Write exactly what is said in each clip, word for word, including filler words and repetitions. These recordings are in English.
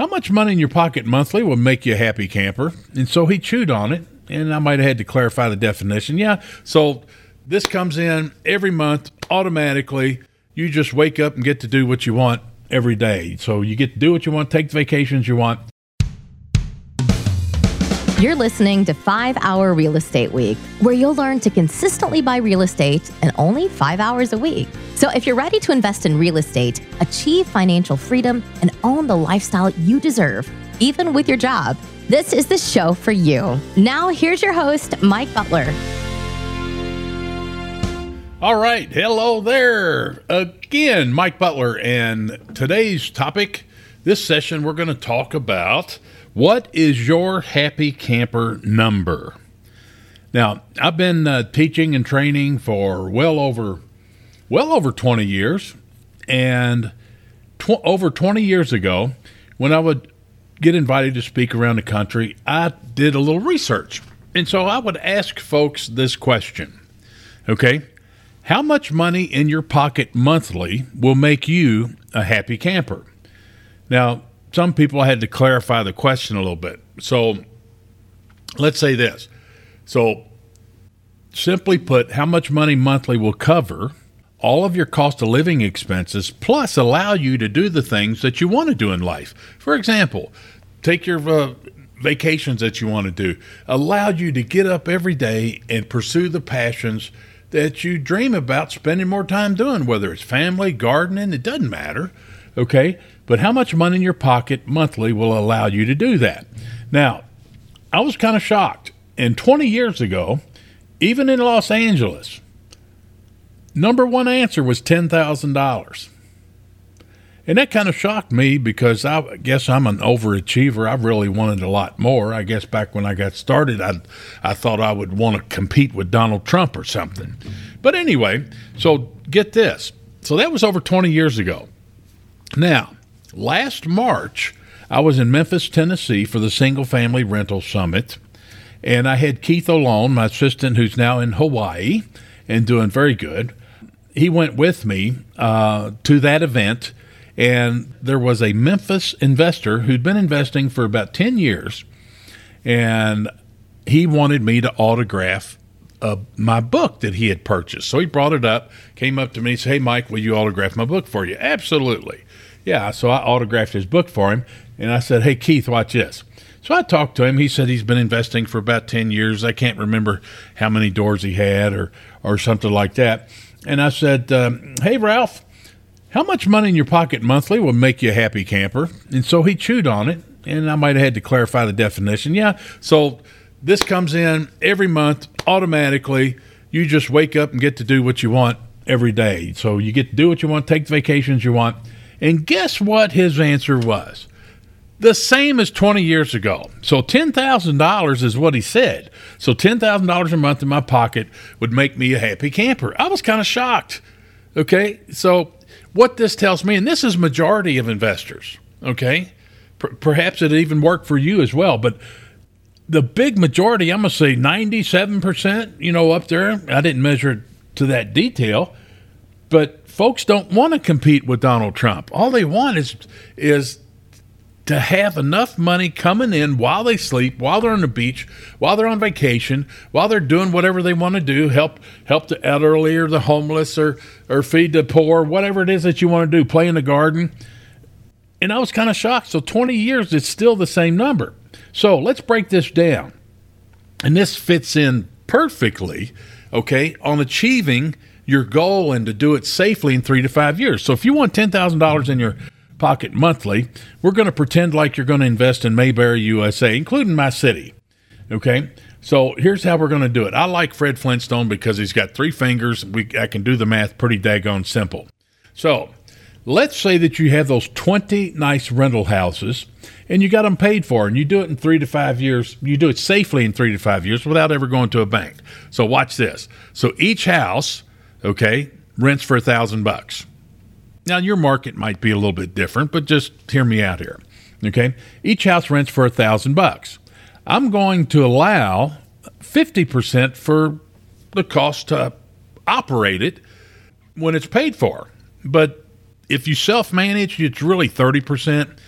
How much money in your pocket monthly will make you a happy camper? And so he chewed on it, and I might have had to clarify the definition. Yeah, so this comes in every month automatically. You just wake up and get to do what you want every day. So you get to do what you want, take the vacations you want. You're listening to five hour Real Estate Week, where you'll learn to consistently buy real estate in only five hours a week. So if you're ready to invest in real estate, achieve financial freedom, and own the lifestyle you deserve, even with your job, this is the show for you. Now, here's your host, Mike Butler. All right. Hello there. Again, Mike Butler. And today's topic, this session, we're going to talk about what is your happy camper number? Now, I've been uh, teaching and training for well over, well over twenty years. And tw- over twenty years ago, when I would get invited to speak around the country, I did a little research. And so I would ask folks this question, okay? How much money in your pocket monthly will make you a happy camper? Now, some people had to clarify the question a little bit. So let's say this. So simply put, how much money monthly will cover all of your cost of living expenses, plus allow you to do the things that you want to do in life. For example, take your uh, vacations that you want to do. Allow you to get up every day and pursue the passions that you dream about spending more time doing, whether it's family, gardening, it doesn't matter, okay? But how much money in your pocket monthly will allow you to do that? Now, I was kind of shocked. And twenty years ago, even in Los Angeles, number one answer was ten thousand dollars. And that kind of shocked me because I guess I'm an overachiever. I really wanted a lot more. I guess back when I got started, I I thought I would want to compete with Donald Trump or something. But anyway, so get this. So that was over twenty years ago. Now, last March, I was in Memphis, Tennessee for the Single Family Rental Summit, and I had Keith Olone, my assistant, who's now in Hawaii and doing very good. He went with me uh, to that event, and there was a Memphis investor who'd been investing for about ten years, and he wanted me to autograph uh, my book that he had purchased. So he brought it up, came up to me and said, "Hey, Mike, will you autograph my book for you?" Absolutely. Yeah, so I autographed his book for him, and I said, "Hey, Keith, watch this." So I talked to him. He said he's been investing for about ten years. I can't remember how many doors he had or, or something like that. And I said, um, "Hey, Ralph, how much money in your pocket monthly will make you a happy camper?" And so he chewed on it, and I might have had to clarify the definition. Yeah, so this comes in every month automatically. You just wake up and get to do what you want every day. So you get to do what you want, take the vacations you want. And guess what his answer was? The same as twenty years ago. So ten thousand dollars is what he said. So ten thousand dollars a month in my pocket would make me a happy camper. I was kind of shocked. Okay, so what this tells me, and this is majority of investors, okay? P- perhaps it even worked for you as well, but the big majority, I'm going to say ninety-seven percent, you know, up there. I didn't measure it to that detail, but folks don't want to compete with Donald Trump. All they want is is to have enough money coming in while they sleep, while they're on the beach, while they're on vacation, while they're doing whatever they want to do, help help the elderly or the homeless or, or feed the poor, whatever it is that you want to do, play in the garden. And I was kind of shocked. So twenty years, it's still the same number. So let's break this down. And this fits in perfectly, okay, on achieving your goal and to do it safely in three to five years. So if you want ten thousand dollars in your pocket monthly, we're going to pretend like you're going to invest in Mayberry, U S A, including my city. Okay, so here's how we're going to do it. I like Fred Flintstone because he's got three fingers. We I can do the math pretty daggone simple. So let's say that you have those twenty nice rental houses and you got them paid for, and you do it in three to five years. You do it safely in three to five years without ever going to a bank. So watch this. So each house, okay, rents for a thousand bucks. Now, your market might be a little bit different, but just hear me out here, okay? Each house rents for a thousand bucks. I'm going to allow fifty percent for the cost to operate it when it's paid for. But if you self-manage, it's really thirty percent.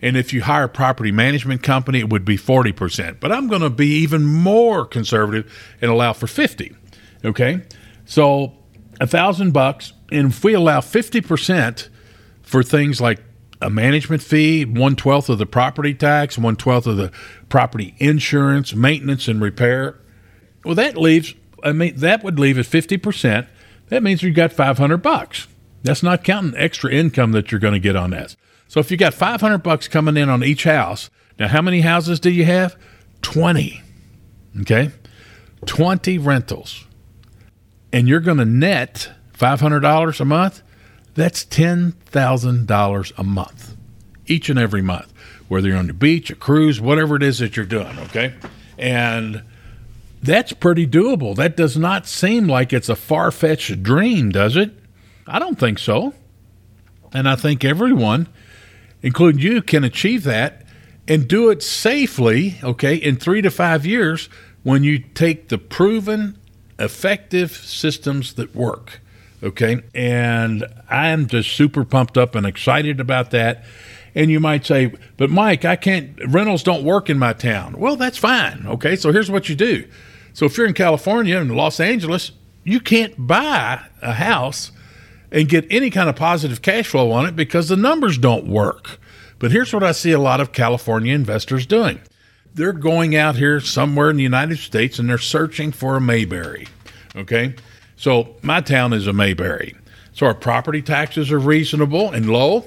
And if you hire a property management company, it would be forty percent. But I'm going to be even more conservative and allow for fifty. Okay? So a thousand bucks, and if we allow fifty percent for things like a management fee, one twelfth of the property tax, one twelfth of the property insurance, maintenance and repair, well, that leaves, I mean, that would leave at fifty percent. That means you've got five hundred bucks. That's not counting extra income that you're going to get on that. So if you got five hundred bucks coming in on each house, now how many houses do you have? twenty. Okay? twenty rentals. And you're going to net five hundred dollars a month. That's ten thousand dollars a month, each and every month, whether you're on the beach, a cruise, whatever it is that you're doing, okay? And that's pretty doable. That does not seem like it's a far-fetched dream, does it? I don't think so. And I think everyone, including you, can achieve that and do it safely, okay, in three to five years when you take the proven, effective systems that work. Okay, and I'm just super pumped up and excited about that. And you might say, but Mike, I can't, rentals don't work in my town. Well, that's fine. Okay, so here's what you do. So if you're in California and Los Angeles, you can't buy a house and get any kind of positive cash flow on it because the numbers don't work. But here's what I see a lot of California investors doing. They're going out here somewhere in the United States and they're searching for a Mayberry. Okay. So my town is a Mayberry. So our property taxes are reasonable and low,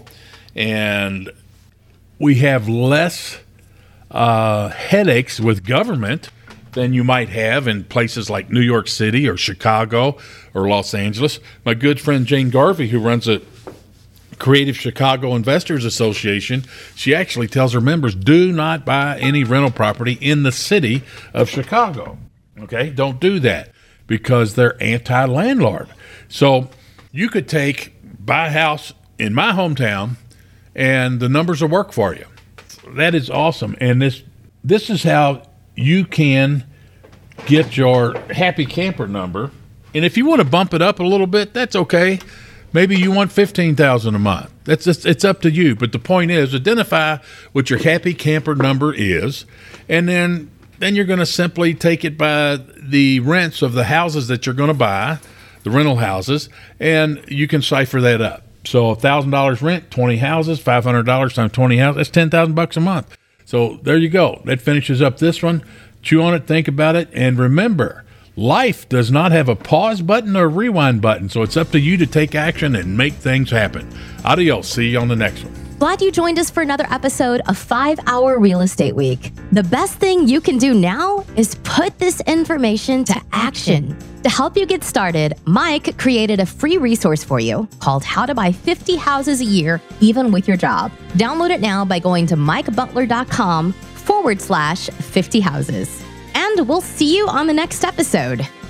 and we have less uh, headaches with government than you might have in places like New York City or Chicago or Los Angeles. My good friend Jane Garvey, who runs a Creative Chicago Investors Association, she actually tells her members, do not buy any rental property in the city of Chicago. Okay, don't do that, because they're anti-landlord. So you could take, buy a house in my hometown, and the numbers will work for you. That is awesome. And this this is how you can get your happy camper number. And if you want to bump it up a little bit, that's okay. Maybe you want fifteen thousand dollars a month. That's just, it's up to you. But the point is, identify what your happy camper number is, and then then you're going to simply take it by the rents of the houses that you're going to buy, the rental houses, and you can cipher that up. So one thousand dollars rent, twenty houses, five hundred dollars times twenty houses, that's ten thousand bucks a month. So there you go. That finishes up this one. Chew on it, think about it, and remember, life does not have a pause button or rewind button, so it's up to you to take action and make things happen. Adios. See you on the next one. Glad you joined us for another episode of five hour Real Estate Week. The best thing you can do now is put this information to action. To help you get started, Mike created a free resource for you called How to Buy fifty Houses a Year, Even with Your Job. Download it now by going to mikebutler.com forward slash 50 houses. And we'll see you on the next episode.